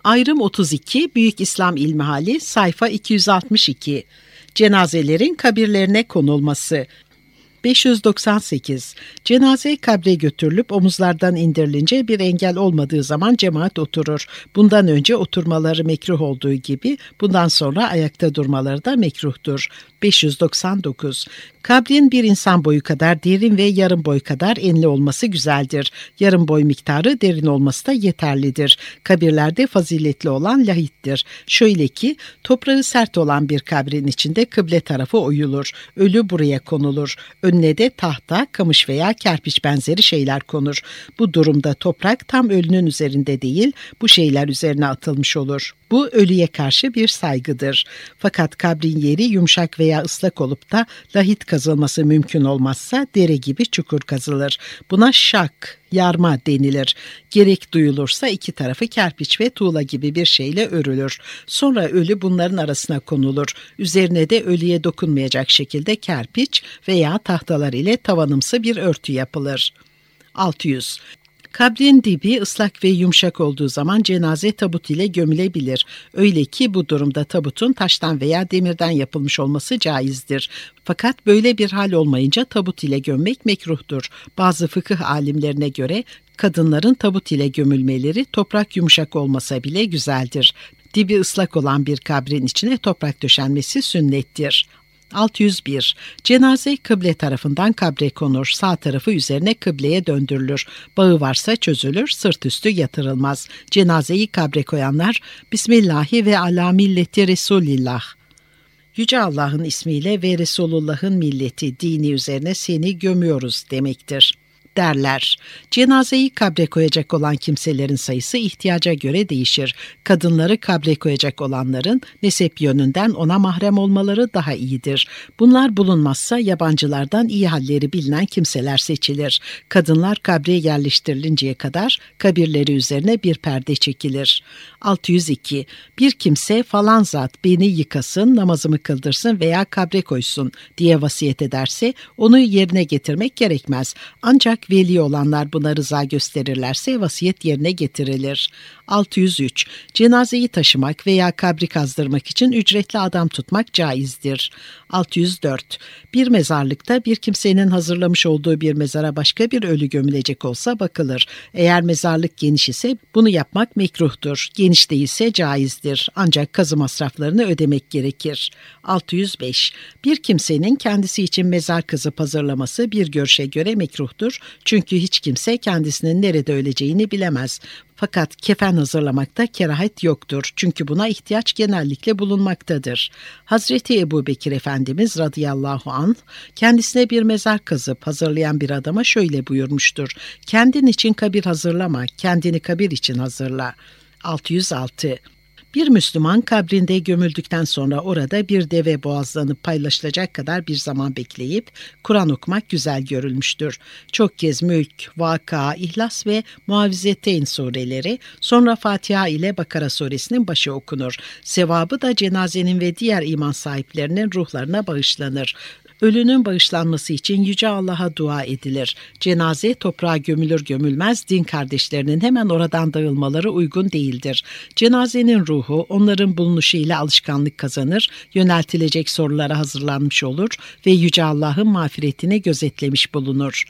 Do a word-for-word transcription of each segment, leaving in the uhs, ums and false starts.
Ayrım otuz iki, Büyük İslam İlmihali, sayfa iki yüz altmış iki. Cenazelerin kabirlerine konulması. beş yüz doksan sekiz. Cenaze kabre götürülüp omuzlardan indirilince bir engel olmadığı zaman cemaat oturur. Bundan önce oturmaları mekruh olduğu gibi bundan sonra ayakta durmaları da mekruhtur. beş yüz doksan dokuz. Kabrin bir insan boyu kadar derin ve yarım boy kadar enli olması güzeldir. Yarım boy miktarı derin olması da yeterlidir. Kabirlerde faziletli olan lahittir. Şöyle ki, toprağı sert olan bir kabrin içinde kıble tarafı oyulur. Ölü buraya konulur. Önüne de tahta, kamış veya kerpiç benzeri şeyler konur. Bu durumda toprak tam ölünün üzerinde değil, bu şeyler üzerine atılmış olur. Bu ölüye karşı bir saygıdır. Fakat kabrin yeri yumuşak veya ıslak olup da lahit kazılması mümkün olmazsa dere gibi çukur kazılır. Buna şak, yarma denilir. Gerek duyulursa iki tarafı kerpiç ve tuğla gibi bir şeyle örülür. Sonra ölü bunların arasına konulur. Üzerine de ölüye dokunmayacak şekilde kerpiç veya tahtalar ile tavanımsı bir örtü yapılır. altı yüz. Kabrin dibi ıslak ve yumuşak olduğu zaman cenaze tabut ile gömülebilir. Öyle ki bu durumda tabutun taştan veya demirden yapılmış olması caizdir. Fakat böyle bir hal olmayınca tabut ile gömmek mekruhtur. Bazı fıkıh alimlerine göre kadınların tabut ile gömülmeleri toprak yumuşak olmasa bile güzeldir. Dibi ıslak olan bir kabrin içine toprak döşenmesi sünnettir. altı yüz bir. Cenaze kıble tarafından kabre konur. Sağ tarafı üzerine kıbleye döndürülür. Bağı varsa çözülür, sırt üstü yatırılmaz. Cenazeyi kabre koyanlar Bismillahi ve ala milleti Resulillah. Yüce Allah'ın ismiyle ve Resulullah'ın milleti, dini üzerine seni gömüyoruz demektir derler. Cenazeyi kabre koyacak olan kimselerin sayısı ihtiyaca göre değişir. Kadınları kabre koyacak olanların nesep yönünden ona mahrem olmaları daha iyidir. Bunlar bulunmazsa yabancılardan iyi halleri bilinen kimseler seçilir. Kadınlar kabre yerleştirilinceye kadar kabirleri üzerine bir perde çekilir. altı yüz iki. Bir kimse falan zat beni yıkasın, namazımı kıldırsın veya kabre koysun diye vasiyet ederse onu yerine getirmek gerekmez. Ancak veli olanlar buna rıza gösterirlerse vasiyet yerine getirilir. altı yüz üç. Cenazeyi taşımak veya kabri kazdırmak için ücretli adam tutmak caizdir. altı yüz dört. Bir mezarlıkta bir kimsenin hazırlamış olduğu bir mezara başka bir ölü gömülecek olsa bakılır. Eğer mezarlık geniş ise bunu yapmak mekruhtur. Geniş değilse caizdir. Ancak kazı masraflarını ödemek gerekir. altı yüz beş. Bir kimsenin kendisi için mezar kazıp hazırlaması bir görüşe göre mekruhtur. Çünkü hiç kimse kendisinin nerede öleceğini bilemez. Fakat kefen hazırlamakta kerahet yoktur. Çünkü buna ihtiyaç genellikle bulunmaktadır. Hazreti Ebubekir Efendimiz radıyallahu anh kendisine bir mezar kazıp hazırlayan bir adama şöyle buyurmuştur: "Kendin için kabir hazırlama, kendini kabir için hazırla." altı yüz altı. Bir Müslüman kabrinde gömüldükten sonra orada bir deve boğazlanıp paylaşılacak kadar bir zaman bekleyip Kur'an okumak güzel görülmüştür. Çok kez Mülk, Vaka, İhlas ve Muavvizeteyn sureleri, sonra Fatiha ile Bakara suresinin başı okunur. Sevabı da cenazenin ve diğer iman sahiplerinin ruhlarına bağışlanır. Ölünün bağışlanması için Yüce Allah'a dua edilir. Cenaze toprağa gömülür gömülmez din kardeşlerinin hemen oradan dağılmaları uygun değildir. Cenazenin ruhu onların bulunuşu ile alışkanlık kazanır, yöneltilecek sorulara hazırlanmış olur ve Yüce Allah'ın mağfiretini gözetlemiş bulunur.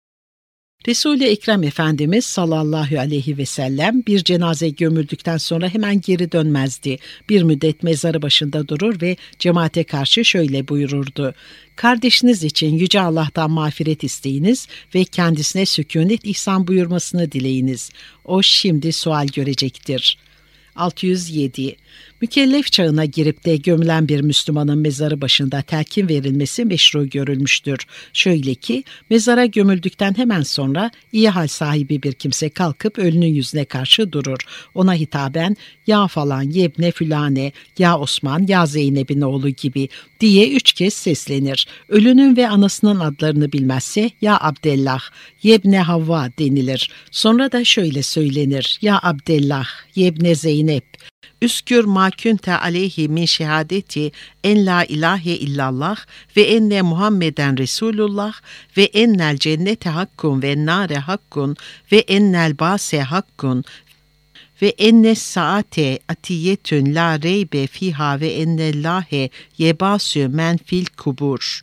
Resul-i Ekrem Efendimiz sallallahu aleyhi ve sellem bir cenaze gömüldükten sonra hemen geri dönmezdi. Bir müddet mezarı başında durur ve cemaate karşı şöyle buyururdu: "Kardeşiniz için Yüce Allah'tan mağfiret isteyiniz ve kendisine sükûnet ihsan buyurmasını dileyiniz. O şimdi sual görecektir." altı yüz yedi. Mükellef çağına girip de gömülen bir Müslümanın mezarı başında telkin verilmesi meşru görülmüştür. Şöyle ki, mezara gömüldükten hemen sonra iyi hal sahibi bir kimse kalkıp ölünün yüzüne karşı durur. Ona hitaben "Ya falan, yebne fülane, ya Osman, ya Zeynep'in oğlu" gibi diye üç kez seslenir. Ölünün ve anasının adlarını bilmezse "Ya Abdellah, yebne Havva" denilir. Sonra da şöyle söylenir: "Ya Abdellah, yebne Zeynep, Üskür ma kunte aleyhi min şehadeti en la ilahe illallah ve enne Muhammeden Resulullah ve ennel cennete hakkun ve nare hakkun ve ennel base hakkun ve enne saate atiyetün la reybe fiha ve ennellâhe yebâsü men fil kubur.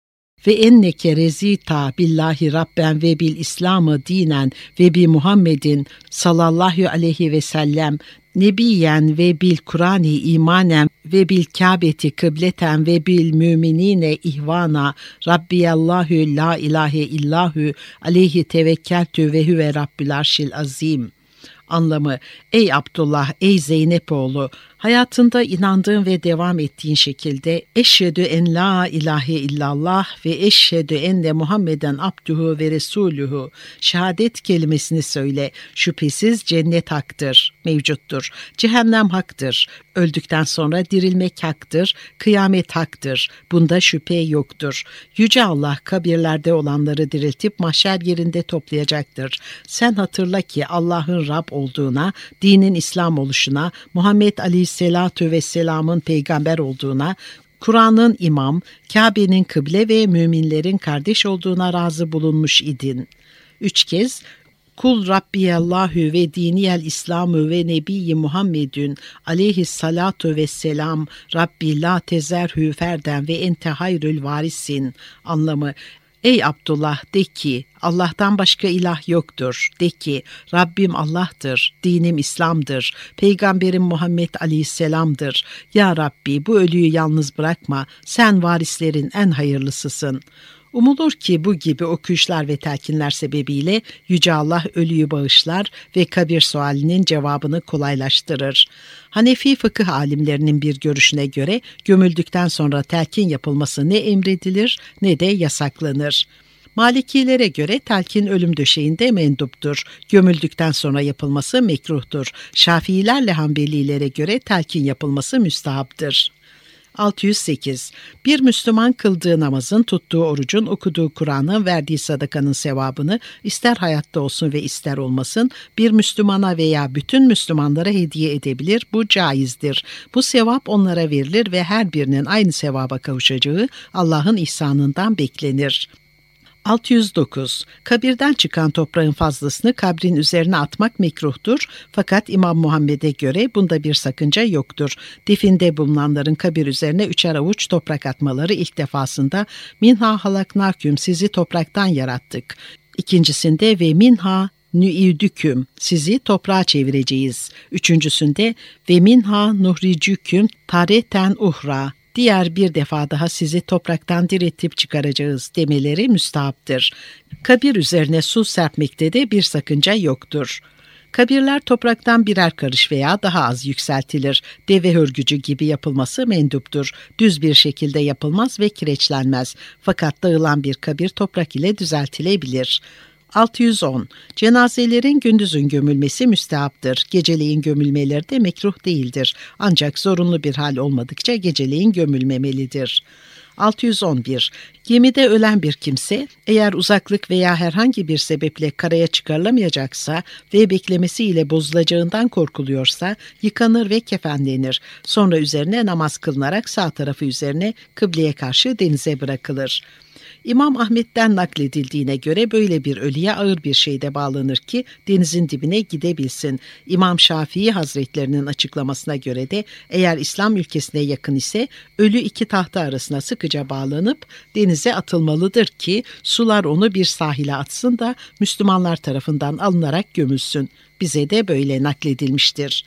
Ve enneke rezita billahi rabben ve bil İslam'ı dinen ve bi Muhammedin sallallahu aleyhi ve sellem nebiyen ve bil Kur'ani imanen ve bil Kâbeti kıbleten ve bil müminine ihvana Rabbiyallahu la ilahe illahu aleyhi tevekkeltü ve huve Rabbül arşil azim. Anlamı: ey Abdullah, ey Zeynep oğlu, hayatında inandığın ve devam ettiğin şekilde eşhedü en la ilahe illallah ve eşhedü enne Muhammeden abduhu ve resuluhu şehadet kelimesini söyle. Şüphesiz cennet haktır, mevcuttur. Cehennem haktır. Öldükten sonra dirilmek haktır. Kıyamet haktır. Bunda şüphe yoktur. Yüce Allah kabirlerde olanları diriltip mahşer yerinde toplayacaktır. Sen hatırla ki Allah'ın Rab olduğuna, dinin İslam oluşuna, Muhammed Aleyhisselatü Vesselam'ın peygamber olduğuna, Kur'an'ın imam, Kabe'nin kıble ve müminlerin kardeş olduğuna razı bulunmuş idin. Üç kez Kul Rabbiyallahu ve diniyel İslamu ve Nebiyyi Muhammedün aleyhissalatu vesselam Rabbi la tezerhü ferden ve ente hayrül varisin. Anlamı: ey Abdullah, de ki Allah'tan başka ilah yoktur. De ki Rabbim Allah'tır, dinim İslam'dır, peygamberim Muhammed Aleyhisselam'dır. Ya Rabbi, bu ölüyü yalnız bırakma, sen varislerin en hayırlısısın. Umulur ki bu gibi okuyuşlar ve telkinler sebebiyle Yüce Allah ölüyü bağışlar ve kabir sualinin cevabını kolaylaştırır. Hanefi fıkıh alimlerinin bir görüşüne göre gömüldükten sonra telkin yapılması ne emredilir ne de yasaklanır. Malikilere göre telkin ölüm döşeğinde menduptur. Gömüldükten sonra yapılması mekruhtur. Şafiilerle Hanbelilere göre telkin yapılması müstahaptır. altı yüz sekiz. Bir Müslüman kıldığı namazın, tuttuğu orucun, okuduğu Kur'an'ın, verdiği sadakanın sevabını ister hayatta olsun ve ister olmasın bir Müslümana veya bütün Müslümanlara hediye edebilir. Bu caizdir. Bu sevap onlara verilir ve her birinin aynı sevaba kavuşacağı Allah'ın ihsanından beklenir. altı yüz dokuz. Kabirden çıkan toprağın fazlasını kabrin üzerine atmak mekruhtur. Fakat İmam Muhammed'e göre bunda bir sakınca yoktur. Definde bulunanların kabir üzerine üçer avuç toprak atmaları ilk defasında minha halaknaküm, sizi topraktan yarattık. İkincisinde ve minha nü'idüküm, sizi toprağa çevireceğiz. Üçüncüsünde ve minha nuhricüküm tareten uhra, diğer bir defa daha sizi topraktan diriltip çıkaracağız demeleri müstahaptır. Kabir üzerine su serpmekte de bir sakınca yoktur. Kabirler topraktan birer karış veya daha az yükseltilir. Deve hörgücü gibi yapılması menduptur. Düz bir şekilde yapılmaz ve kireçlenmez. Fakat dağılan bir kabir toprak ile düzeltilebilir. altı yüz on. Cenazelerin gündüzün gömülmesi müstehaptır. Geceleyin gömülmeleri de mekruh değildir. Ancak zorunlu bir hal olmadıkça geceleyin gömülmemelidir. altı yüz on bir. Gemide ölen bir kimse eğer uzaklık veya herhangi bir sebeple karaya çıkarılamayacaksa ve beklemesiyle bozulacağından korkuluyorsa yıkanır ve kefenlenir. Sonra üzerine namaz kılınarak sağ tarafı üzerine kıbleye karşı denize bırakılır. İmam Ahmet'ten nakledildiğine göre böyle bir ölüye ağır bir şey de bağlanır ki denizin dibine gidebilsin. İmam Şafii Hazretlerinin açıklamasına göre de eğer İslam ülkesine yakın ise ölü iki tahta arasına sıkıca bağlanıp denize atılmalıdır ki sular onu bir sahile atsın da Müslümanlar tarafından alınarak gömülsün. Bize de böyle nakledilmiştir.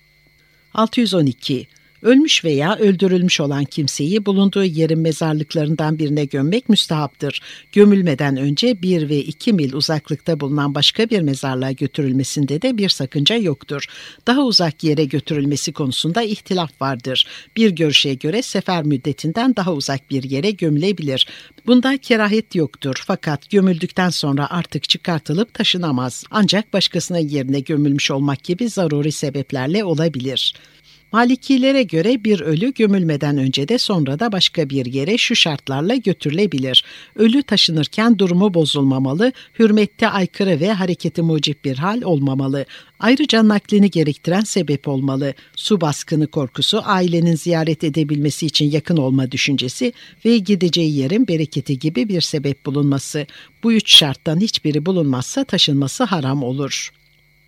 altı yüz on iki. Ölmüş veya öldürülmüş olan kimseyi bulunduğu yerin mezarlıklarından birine gömmek müstahaptır. Gömülmeden önce bir ve iki mil uzaklıkta bulunan başka bir mezarlığa götürülmesinde de bir sakınca yoktur. Daha uzak yere götürülmesi konusunda ihtilaf vardır. Bir görüşe göre sefer müddetinden daha uzak bir yere gömülebilir. Bunda kerahet yoktur fakat gömüldükten sonra artık çıkartılıp taşınamaz. Ancak başkasının yerine gömülmüş olmak gibi zaruri sebeplerle olabilir. Malikilere göre bir ölü gömülmeden önce de sonra da başka bir yere şu şartlarla götürülebilir. Ölü taşınırken durumu bozulmamalı, hürmette aykırı ve hareketi mucip bir hal olmamalı. Ayrıca naklini gerektiren sebep olmalı. Su baskını korkusu, ailenin ziyaret edebilmesi için yakın olma düşüncesi ve gideceği yerin bereketi gibi bir sebep bulunması. Bu üç şarttan hiçbiri bulunmazsa taşınması haram olur.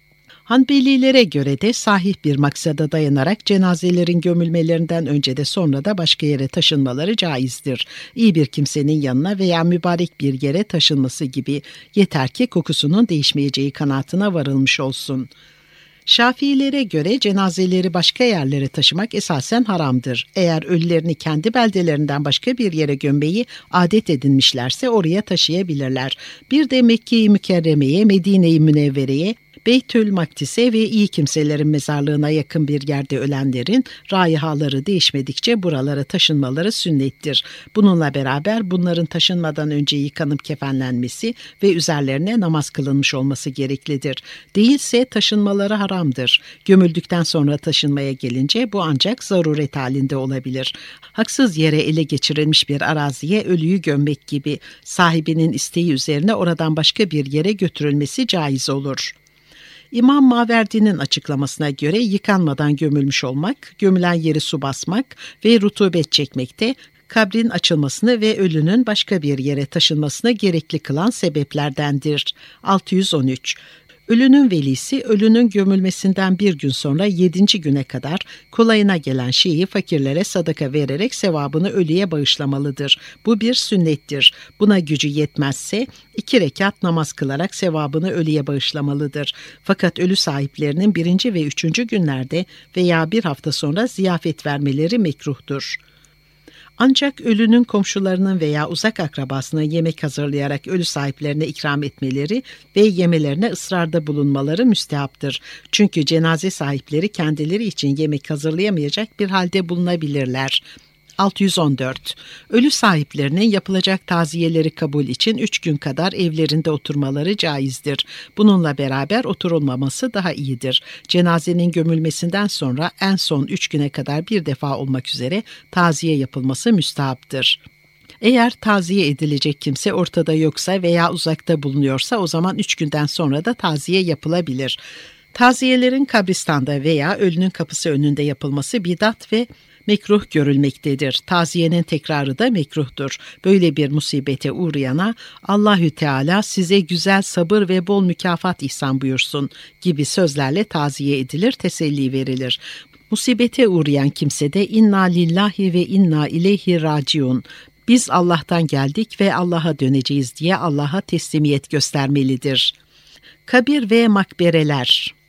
Hanbelilere göre de sahih bir maksada dayanarak cenazelerin gömülmelerinden önce de sonra da başka yere taşınmaları caizdir. İyi bir kimsenin yanına veya mübarek bir yere taşınması gibi, yeter ki kokusunun değişmeyeceği kanaatine varılmış olsun. Şafiilere göre cenazeleri başka yerlere taşımak esasen haramdır. Eğer ölülerini kendi beldelerinden başka bir yere gömmeyi adet edinmişlerse oraya taşıyabilirler. Bir de Mekke-i Mükerreme'ye, Medine-i Münevvere'ye, Beytül Makdis'e ve iyi kimselerin mezarlığına yakın bir yerde ölenlerin raihaları değişmedikçe buralara taşınmaları sünnettir. Bununla beraber bunların taşınmadan önce yıkanıp kefenlenmesi ve üzerlerine namaz kılınmış olması gereklidir. Değilse taşınmaları haramdır. Gömüldükten sonra taşınmaya gelince bu ancak zaruret halinde olabilir. Haksız yere ele geçirilmiş bir araziye ölüyü gömmek gibi, sahibinin isteği üzerine oradan başka bir yere götürülmesi caiz olur. İmam Maverdi'nin açıklamasına göre yıkanmadan gömülmüş olmak, gömülen yeri su basmak ve rutubet çekmekte, kabrin açılmasını ve ölünün başka bir yere taşınmasını gerekli kılan sebeplerdendir. altı yüz on üç. Ölünün velisi, ölünün gömülmesinden bir gün sonra yedinci güne kadar kolayına gelen şeyi fakirlere sadaka vererek sevabını ölüye bağışlamalıdır. Bu bir sünnettir. Buna gücü yetmezse iki rekat namaz kılarak sevabını ölüye bağışlamalıdır. Fakat ölü sahiplerinin birinci ve üçüncü günlerde veya bir hafta sonra ziyafet vermeleri mekruhtur. Ancak ölünün komşularının veya uzak akrabasına yemek hazırlayarak ölü sahiplerine ikram etmeleri ve yemelerine ısrarda bulunmaları müstehaptır. Çünkü cenaze sahipleri kendileri için yemek hazırlayamayacak bir halde bulunabilirler. altı yüz on dört. Ölü sahiplerinin yapılacak taziyeleri kabul için üç gün kadar evlerinde oturmaları caizdir. Bununla beraber oturulmaması daha iyidir. Cenazenin gömülmesinden sonra en son üç güne kadar bir defa olmak üzere taziye yapılması müstehaptır. Eğer taziye edilecek kimse ortada yoksa veya uzakta bulunuyorsa o zaman üç günden sonra da taziye yapılabilir. Taziyelerin kabristanda veya ölünün kapısı önünde yapılması bidat ve mekruh görülmektedir. Taziyenin tekrarı da mekruhtur. Böyle bir musibete uğrayana Allahü Teala size güzel sabır ve bol mükafat ihsan buyursun gibi sözlerle taziye edilir, teselli verilir. Musibete uğrayan kimse de inna lillahi ve inna ileyhi raciun. Biz Allah'tan geldik ve Allah'a döneceğiz diye Allah'a teslimiyet göstermelidir. Kabir ve makbereler.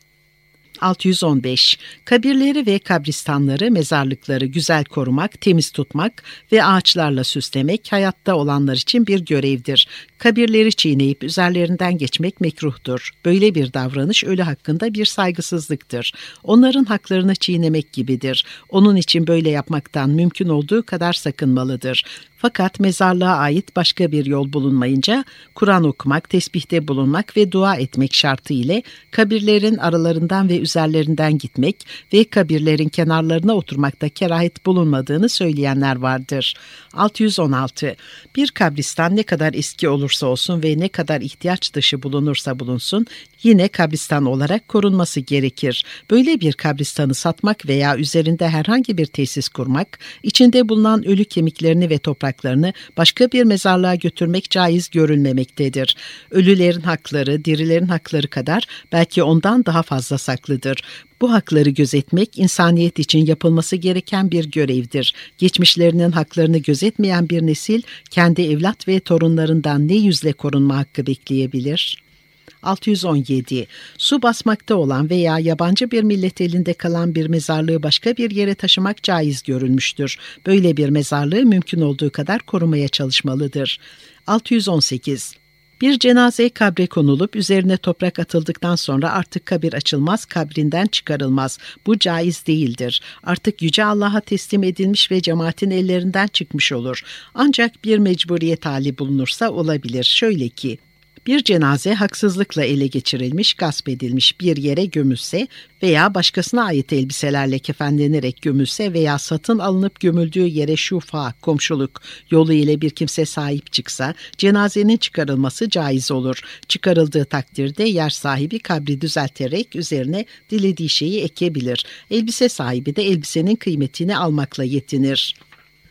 altı yüz on beş. Kabirleri ve kabristanları, mezarlıkları güzel korumak, temiz tutmak ve ağaçlarla süslemek hayatta olanlar için bir görevdir. Kabirleri çiğneyip üzerlerinden geçmek mekruhtur. Böyle bir davranış ölü hakkında bir saygısızlıktır. Onların haklarını çiğnemek gibidir. Onun için böyle yapmaktan mümkün olduğu kadar sakınmalıdır. Fakat mezarlığa ait başka bir yol bulunmayınca Kur'an okumak, tesbihte bulunmak ve dua etmek şartı ile kabirlerin aralarından ve üzerlerinden gitmek ve kabirlerin kenarlarına oturmakta kerahet bulunmadığını söyleyenler vardır. altı yüz on altı. Bir kabristan ne kadar eski olursa olsun ve ne kadar ihtiyaç dışı bulunursa bulunsun yine kabristan olarak korunması gerekir. Böyle bir kabristanı satmak veya üzerinde herhangi bir tesis kurmak, içinde bulunan ölü kemiklerini ve topraklarını başka bir mezarlığa götürmek caiz görülmemektedir. Ölülerin hakları, dirilerin hakları kadar belki ondan daha fazla saklıdır. Bu hakları gözetmek insaniyet için yapılması gereken bir görevdir. Geçmişlerinin haklarını gözetmeyen bir nesil kendi evlat ve torunlarından ne yüzle korunma hakkı bekleyebilir? altı yüz on yedi. Su basmakta olan veya yabancı bir millet elinde kalan bir mezarlığı başka bir yere taşımak caiz görülmüştür. Böyle bir mezarlığı mümkün olduğu kadar korumaya çalışmalıdır. altı yüz on sekiz. Bir cenaze kabre konulup üzerine toprak atıldıktan sonra artık kabir açılmaz, kabrinden çıkarılmaz. Bu caiz değildir. Artık Yüce Allah'a teslim edilmiş ve cemaatin ellerinden çıkmış olur. Ancak bir mecburiyet hali bulunursa olabilir. Şöyle ki, bir cenaze haksızlıkla ele geçirilmiş, gasp edilmiş bir yere gömülse veya başkasına ait elbiselerle kefenlenerek gömülse veya satın alınıp gömüldüğü yere şufa, komşuluk yolu ile bir kimse sahip çıksa, cenazenin çıkarılması caiz olur. Çıkarıldığı takdirde yer sahibi kabri düzelterek üzerine dilediği şeyi ekebilir. Elbise sahibi de elbisenin kıymetini almakla yetinir.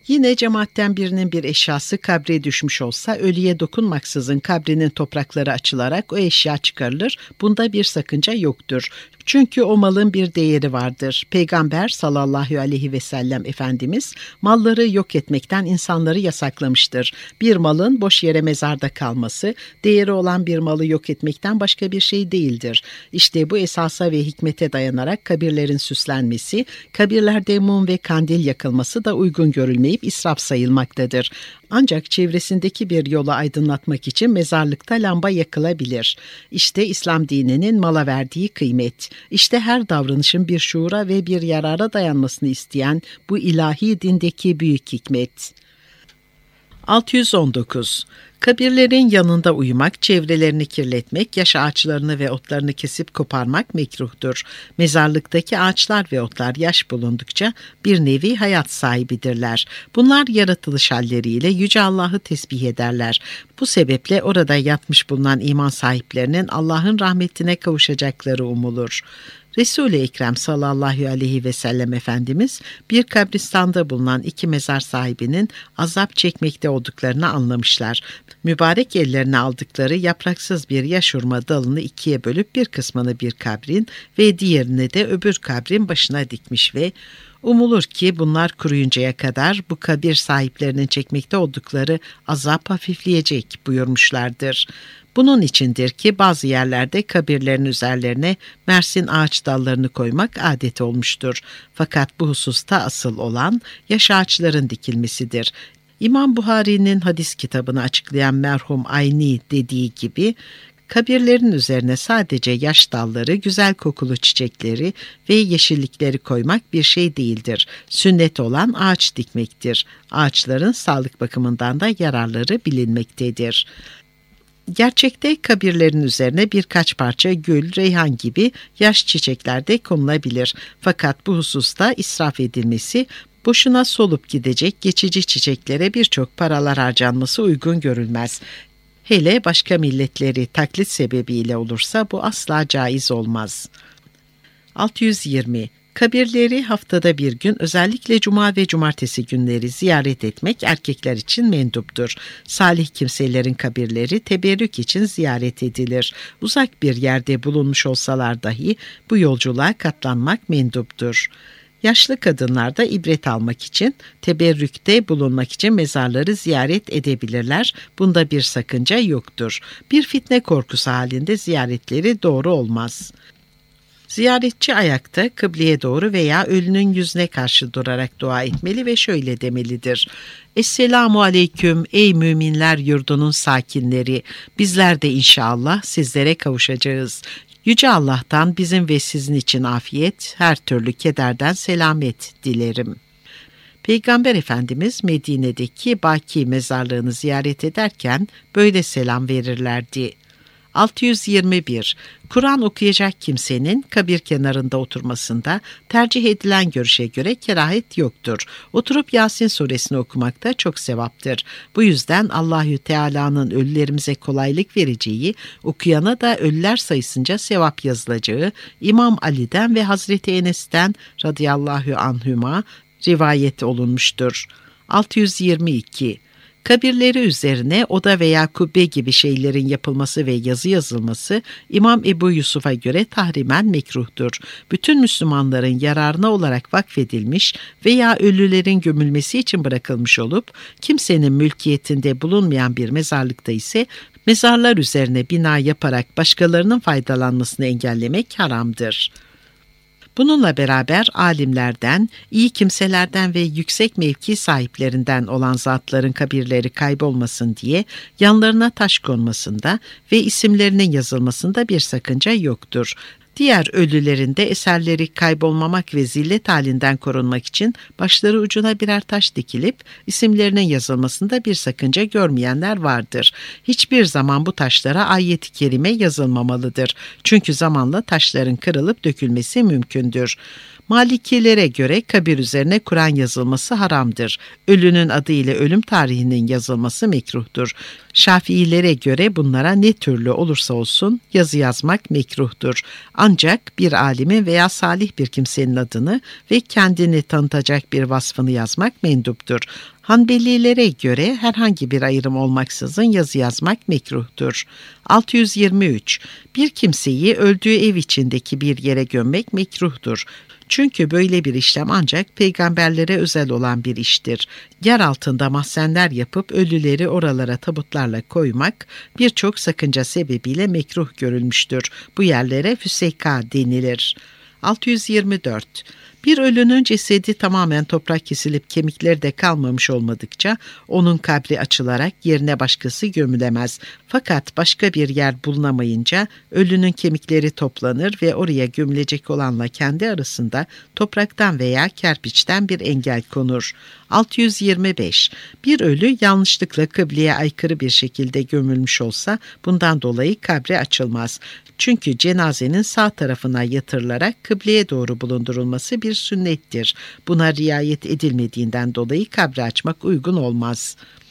Yine cemaatten birinin bir eşyası kabre düşmüş olsa ölüye dokunmaksızın kabrinin toprakları açılarak o eşya çıkarılır. Bunda bir sakınca yoktur. Çünkü o malın bir değeri vardır. Peygamber sallallahu aleyhi ve sellem Efendimiz malları yok etmekten insanları yasaklamıştır. Bir malın boş yere mezarda kalması, değeri olan bir malı yok etmekten başka bir şey değildir. İşte bu esasa ve hikmete dayanarak kabirlerin süslenmesi, kabirlerde mum ve kandil yakılması da uygun görülmeyip israf sayılmaktadır. Ancak çevresindeki bir yolu aydınlatmak için mezarlıkta lamba yakılabilir. İşte İslam dininin mala verdiği kıymet. İşte her davranışın bir şuura ve bir yarara dayanmasını isteyen bu ilahi dindeki büyük hikmet. altı yüz on dokuz. Kabirlerin yanında uyumak, çevrelerini kirletmek, yaş ağaçlarını ve otlarını kesip koparmak mekruhtur. Mezarlıktaki ağaçlar ve otlar yaş bulundukça bir nevi hayat sahibidirler. Bunlar yaratılış halleriyle Yüce Allah'ı tesbih ederler. Bu sebeple orada yatmış bulunan iman sahiplerinin Allah'ın rahmetine kavuşacakları umulur. Resul-i Ekrem sallallahu aleyhi ve sellem Efendimiz bir kabristanda bulunan iki mezar sahibinin azap çekmekte olduklarını anlamışlar. Mübarek ellerine aldıkları yapraksız bir yaş hurma dalını ikiye bölüp bir kısmını bir kabrin ve diğerini de öbür kabrin başına dikmiş ve umulur ki bunlar kuruyuncaya kadar bu kabir sahiplerinin çekmekte oldukları azap hafifleyecek buyurmuşlardır. Bunun içindir ki bazı yerlerde kabirlerin üzerlerine mersin ağaç dallarını koymak adet olmuştur. Fakat bu hususta asıl olan yaş ağaçların dikilmesidir. İmam Buhari'nin hadis kitabını açıklayan merhum Ayni dediği gibi, kabirlerin üzerine sadece yaş dalları, güzel kokulu çiçekleri ve yeşillikleri koymak bir şey değildir. Sünnet olan ağaç dikmektir. Ağaçların sağlık bakımından da yararları bilinmektedir. Gerçekte kabirlerin üzerine birkaç parça gül, reyhan gibi yaş çiçekler de konulabilir. Fakat bu hususta israf edilmesi, boşuna solup gidecek geçici çiçeklere birçok paralar harcanması uygun görülmez. Hele başka milletleri taklit sebebiyle olursa bu asla caiz olmaz. altı yüz yirmi. Kabirleri haftada bir gün özellikle cuma ve cumartesi günleri ziyaret etmek erkekler için menduptur. Salih kimselerin kabirleri teberrük için ziyaret edilir. Uzak bir yerde bulunmuş olsalar dahi bu yolculuğa katlanmak menduptur. Yaşlı kadınlar da ibret almak için, teberrükte bulunmak için mezarları ziyaret edebilirler. Bunda bir sakınca yoktur. Bir fitne korkusu halinde ziyaretleri doğru olmaz. Ziyaretçi ayakta kıbleye doğru veya ölünün yüzüne karşı durarak dua etmeli ve şöyle demelidir: Esselamu aleyküm ey müminler yurdunun sakinleri, bizler de inşallah sizlere kavuşacağız. Yüce Allah'tan bizim ve sizin için afiyet, her türlü kederden selamet dilerim. Peygamber Efendimiz Medine'deki Baki mezarlığını ziyaret ederken böyle selam verirlerdi. altı yüz yirmi bir. Kur'an okuyacak kimsenin kabir kenarında oturmasında tercih edilen görüşe göre kerahet yoktur. Oturup Yasin suresini okumakta çok sevaptır. Bu yüzden Allahü Teala'nın ölülerimize kolaylık vereceği, okuyana da ölüler sayısınca sevap yazılacağı İmam Ali'den ve Hazreti Enes'ten radıyallahu anhüma rivayet olunmuştur. altı yüz yirmi iki. Kabirleri üzerine oda veya kubbe gibi şeylerin yapılması ve yazı yazılması İmam Ebu Yusuf'a göre tahrimen mekruhtur. Bütün Müslümanların yararına olarak vakfedilmiş veya ölülerin gömülmesi için bırakılmış olup kimsenin mülkiyetinde bulunmayan bir mezarlıkta ise mezarlar üzerine bina yaparak başkalarının faydalanmasını engellemek haramdır. Bununla beraber alimlerden, iyi kimselerden ve yüksek mevki sahiplerinden olan zatların kabirleri kaybolmasın diye yanlarına taş konmasında ve isimlerinin yazılmasında bir sakınca yoktur. Diğer ölülerin de eserleri kaybolmamak ve zillet halinden korunmak için başları ucuna birer taş dikilip isimlerinin yazılmasında bir sakınca görmeyenler vardır. Hiçbir zaman bu taşlara ayet-i kerime yazılmamalıdır. Çünkü zamanla taşların kırılıp dökülmesi mümkündür. Malikilere göre kabir üzerine Kur'an yazılması haramdır. Ölünün adı ile ölüm tarihinin yazılması mekruhtur. Şafiilere göre bunlara ne türlü olursa olsun yazı yazmak mekruhtur. Ancak bir alimin veya salih bir kimsenin adını ve kendini tanıtacak bir vasfını yazmak menduptur. Hanbelilere göre herhangi bir ayrım olmaksızın yazı yazmak mekruhtur. altı yüz yirmi üç. Bir kimseyi öldüğü ev içindeki bir yere gömmek mekruhtur. Çünkü böyle bir işlem ancak peygamberlere özel olan bir iştir. Yer altında mahzenler yapıp ölüleri oralara tabutlarla koymak birçok sakınca sebebiyle mekruh görülmüştür. Bu yerlere füseyka denilir. altı yüz yirmi dört. Bir ölünün cesedi tamamen toprak kesilip kemikleri de kalmamış olmadıkça onun kabri açılarak yerine başkası gömülemez. Fakat başka bir yer bulunamayınca ölünün kemikleri toplanır ve oraya gömülecek olanla kendi arasında topraktan veya kerpiçten bir engel konur. altı yüz yirmi beş. Bir ölü yanlışlıkla kıbleye aykırı bir şekilde gömülmüş olsa bundan dolayı kabri açılmaz. Çünkü cenazenin sağ tarafına yatırılarak kıbleye doğru bulundurulması bir sünnettir. Buna riayet edilmediğinden dolayı kabri açmak uygun olmaz.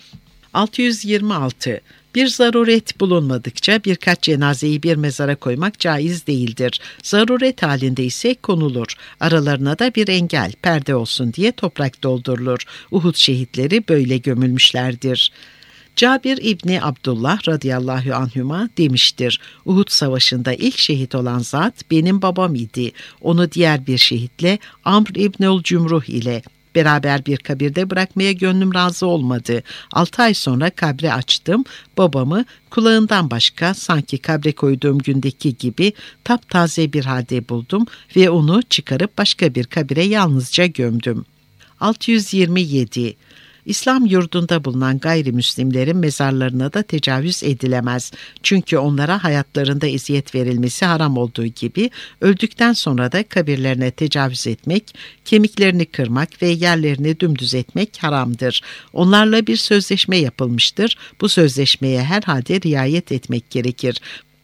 altı yüz yirmi altı. Bir zaruret bulunmadıkça birkaç cenazeyi bir mezara koymak caiz değildir. Zaruret halinde ise konulur. Aralarına da bir engel, perde olsun diye toprak doldurulur. Uhud şehitleri böyle gömülmüşlerdir. Cabir İbni Abdullah radıyallahu anhüma demiştir. Uhud savaşında ilk şehit olan zat benim babam idi. Onu diğer bir şehitle Amr İbnül Cumruh ile beraber bir kabirde bırakmaya gönlüm razı olmadı. Altı ay sonra kabri açtım. Babamı kulağından başka sanki kabre koyduğum gündeki gibi taptaze bir halde buldum ve onu çıkarıp başka bir kabire yalnızca gömdüm. altı yüz yirmi yedi. İslam yurdunda bulunan gayrimüslimlerin mezarlarına da tecavüz edilemez. Çünkü onlara hayatlarında eziyet verilmesi haram olduğu gibi öldükten sonra da kabirlerine tecavüz etmek, kemiklerini kırmak ve yerlerini dümdüz etmek haramdır. Onlarla bir sözleşme yapılmıştır. Bu sözleşmeye herhalde riayet etmek gerekir.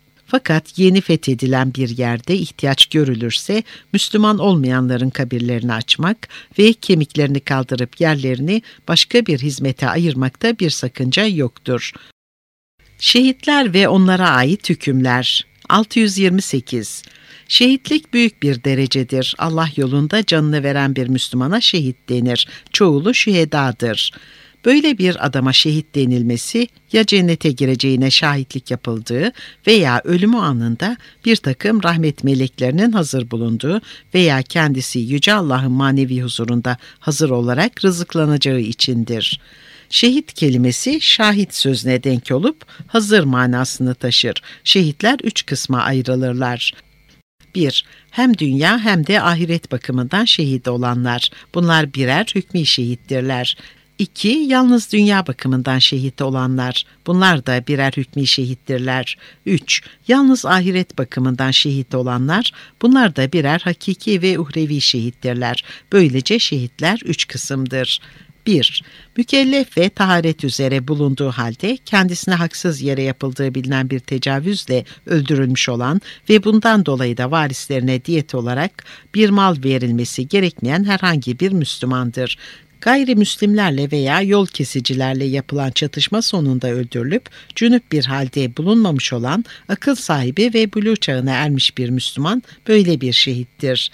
Fakat yeni fethedilen bir yerde ihtiyaç görülürse Müslüman olmayanların kabirlerini açmak ve kemiklerini kaldırıp yerlerini başka bir hizmete ayırmakta bir sakınca yoktur. Şehitler ve onlara ait hükümler. altı yüz yirmi sekiz. Şehitlik büyük bir derecedir. Allah yolunda canını veren bir Müslümana şehit denir. Çoğulu şühedadır. Böyle bir adama şehit denilmesi ya cennete gireceğine şahitlik yapıldığı veya ölümü anında bir takım rahmet meleklerinin hazır bulunduğu veya kendisi Yüce Allah'ın manevi huzurunda hazır olarak rızıklanacağı içindir. Şehit kelimesi şahit sözüne denk olup hazır manasını taşır. Şehitler üç kısma ayrılırlar. bir. Hem dünya hem de ahiret bakımından şehit olanlar. Bunlar birer hükmî şehittirler. İki. Yalnız dünya bakımından şehit olanlar. Bunlar da birer hükmî şehittirler. Üç. Yalnız ahiret bakımından şehit olanlar. Bunlar da birer hakiki ve uhrevi şehittirler. Böylece şehitler üç kısımdır. bir. Mükellef ve taharet üzere bulunduğu halde kendisine haksız yere yapıldığı bilinen bir tecavüzle öldürülmüş olan ve bundan dolayı da varislerine diyet olarak bir mal verilmesi gerekmeyen herhangi bir Müslümandır. Gayrimüslimlerle veya yol kesicilerle yapılan çatışma sonunda öldürülüp cünüp bir halde bulunmamış olan akıl sahibi ve buluğ çağına ermiş bir Müslüman böyle bir şehittir.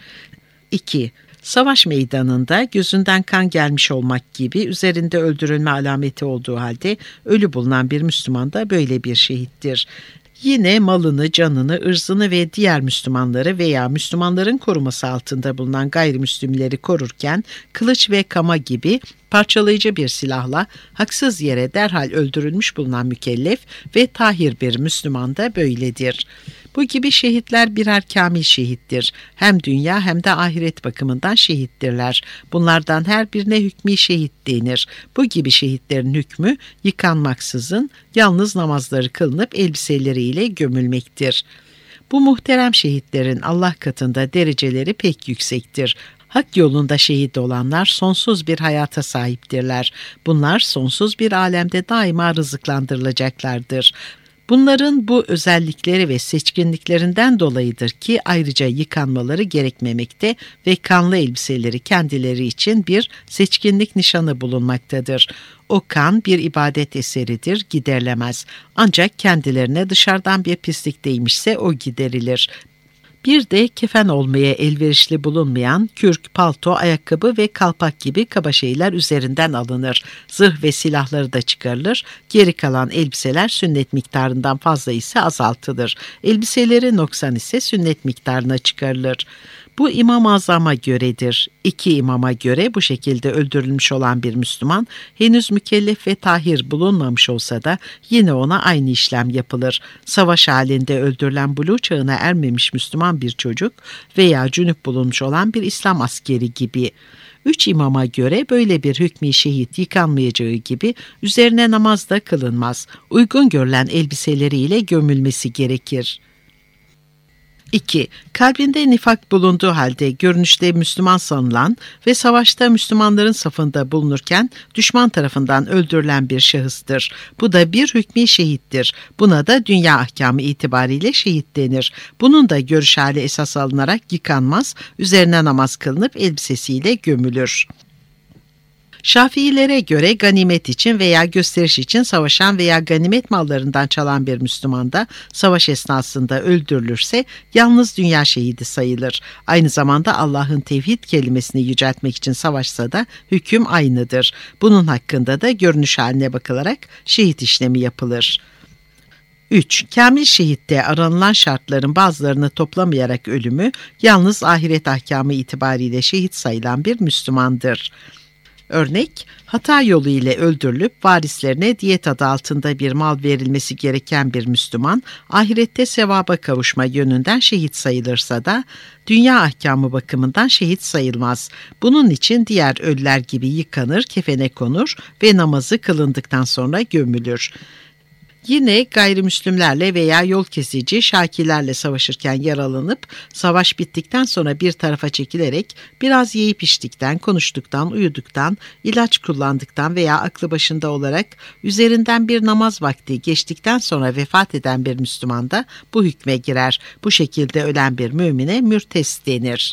iki. Savaş meydanında gözünden kan gelmiş olmak gibi üzerinde öldürülme alameti olduğu halde ölü bulunan bir Müslüman da böyle bir şehittir. Yine malını, canını, ırzını ve diğer Müslümanları veya Müslümanların koruması altında bulunan gayrimüslimleri korurken kılıç ve kama gibi parçalayıcı bir silahla haksız yere derhal öldürülmüş bulunan mükellef ve tahir bir Müslüman da böyledir. Bu gibi şehitler birer kamil şehittir. Hem dünya hem de ahiret bakımından şehittirler. Bunlardan her birine hükmî şehit denir. Bu gibi şehitlerin hükmü yıkanmaksızın yalnız namazları kılınıp elbiseleriyle gömülmektir. Bu muhterem şehitlerin Allah katında dereceleri pek yüksektir. Hak yolunda şehit olanlar sonsuz bir hayata sahiptirler. Bunlar sonsuz bir alemde daima rızıklandırılacaklardır. Bunların bu özellikleri ve seçkinliklerinden dolayıdır ki ayrıca yıkanmaları gerekmemekte ve kanlı elbiseleri kendileri için bir seçkinlik nişanı bulunmaktadır. O kan bir ibadet eseridir, giderilemez. Ancak kendilerine dışarıdan bir pislik değmişse o giderilir. Bir de kefen olmaya elverişli bulunmayan kürk, palto, ayakkabı ve kalpak gibi kaba şeyler üzerinden alınır. Zırh ve silahları da çıkarılır. Geri kalan elbiseler sünnet miktarından fazla ise azaltılır. Elbiseleri noksan ise sünnet miktarına çıkarılır. Bu İmam-ı Azam'a göredir. İki imama göre bu şekilde öldürülmüş olan bir Müslüman henüz mükellef ve tahir bulunmamış olsa da yine ona aynı işlem yapılır. Savaş halinde öldürülen buluğ çağına ermemiş Müslüman bir çocuk veya cünüp bulunmuş olan bir İslam askeri gibi. Üç imama göre böyle bir hükmü şehit yıkanmayacağı gibi üzerine namaz da kılınmaz. Uygun görülen elbiseleriyle gömülmesi gerekir. iki. Kalbinde nifak bulunduğu halde görünüşte Müslüman sanılan ve savaşta Müslümanların safında bulunurken düşman tarafından öldürülen bir şahıstır. Bu da bir hükmü şehittir. Buna da dünya ahkamı itibariyle şehit denir. Bunun da görüş hali esas alınarak yıkanmaz, üzerine namaz kılınıp elbisesiyle gömülür. Şafiilere göre ganimet için veya gösteriş için savaşan veya ganimet mallarından çalan bir Müslüman da savaş esnasında öldürülürse yalnız dünya şehidi sayılır. Aynı zamanda Allah'ın tevhid kelimesini yüceltmek için savaşsa da hüküm aynıdır. Bunun hakkında da görünüş haline bakılarak şehit işlemi yapılır. üç. Kamil şehitte aranılan şartların bazılarını toplamayarak ölümü yalnız ahiret ahkamı itibariyle şehit sayılan bir Müslümandır. Örnek, hata yolu ile öldürülüp varislerine diyet adı altında bir mal verilmesi gereken bir Müslüman, ahirette sevaba kavuşma yönünden şehit sayılırsa da, dünya ahkamı bakımından şehit sayılmaz. Bunun için diğer ölüler gibi yıkanır, kefene konur ve namazı kılındıktan sonra gömülür. Yine gayrimüslimlerle veya yol kesici şakilerle savaşırken yaralanıp savaş bittikten sonra bir tarafa çekilerek biraz yiyip içtikten, konuştuktan, uyuduktan, ilaç kullandıktan veya aklı başında olarak üzerinden bir namaz vakti geçtikten sonra vefat eden bir Müslüman da bu hükme girer. Bu şekilde ölen bir mümine mürtes denir.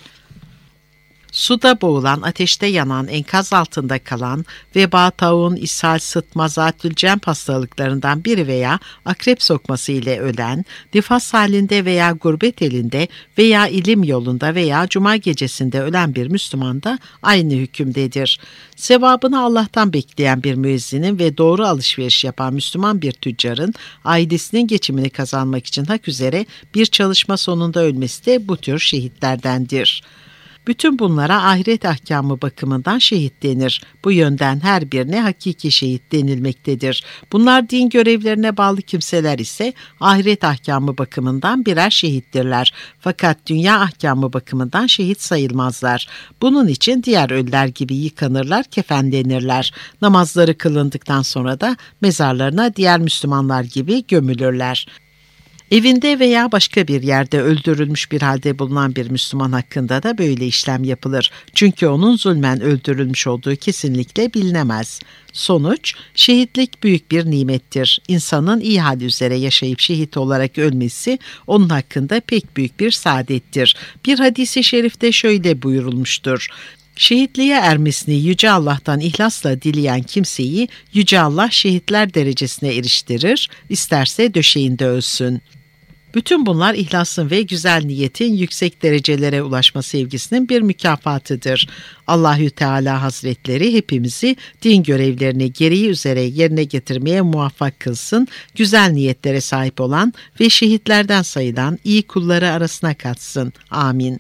Suda boğulan, ateşte yanan, enkaz altında kalan, veba, taun, ishal, sıtma, zatülcem hastalıklarından biri veya akrep sokması ile ölen, nifas halinde veya gurbet elinde veya ilim yolunda veya cuma gecesinde ölen bir Müslüman da aynı hükümdedir. Sevabını Allah'tan bekleyen bir müezzinin ve doğru alışveriş yapan Müslüman bir tüccarın ailesinin geçimini kazanmak için hak üzere bir çalışma sonunda ölmesi de bu tür şehitlerdendir. Bütün bunlara ahiret ahkamı bakımından şehit denir. Bu yönden her birine hakiki şehit denilmektedir. Bunlar din görevlerine bağlı kimseler ise ahiret ahkamı bakımından birer şehittirler. Fakat dünya ahkamı bakımından şehit sayılmazlar. Bunun için diğer ölüler gibi yıkanırlar, kefenlenirler. Namazları kılındıktan sonra da mezarlarına diğer Müslümanlar gibi gömülürler. Evinde veya başka bir yerde öldürülmüş bir halde bulunan bir Müslüman hakkında da böyle işlem yapılır. Çünkü onun zulmen öldürülmüş olduğu kesinlikle bilinemez. Sonuç, şehitlik büyük bir nimettir. İnsanın iyi hal üzere yaşayıp şehit olarak ölmesi onun hakkında pek büyük bir saadettir. Bir hadis-i şerifte şöyle buyurulmuştur: şehitliğe ermesini Yüce Allah'tan ihlasla dileyen kimseyi Yüce Allah şehitler derecesine eriştirir, isterse döşeğinde ölsün. Bütün bunlar ihlasın ve güzel niyetin yüksek derecelere ulaşma sevgisinin bir mükafatıdır. Allahü Teala Hazretleri hepimizi din görevlerini gereği üzere yerine getirmeye muvaffak kılsın, güzel niyetlere sahip olan ve şehitlerden sayılan iyi kulları arasına katsın. Amin.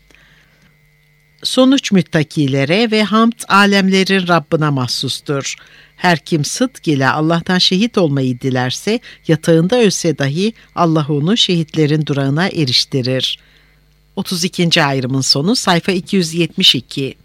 Sonuç müttakilere ve hamd alemlerin Rabbına mahsustur. Her kim sıdk ile Allah'tan şehit olmayı dilerse, yatağında ölse dahi Allah onu şehitlerin durağına eriştirir. otuz ikinci ayrımın sonu sayfa iki yüz yetmiş iki.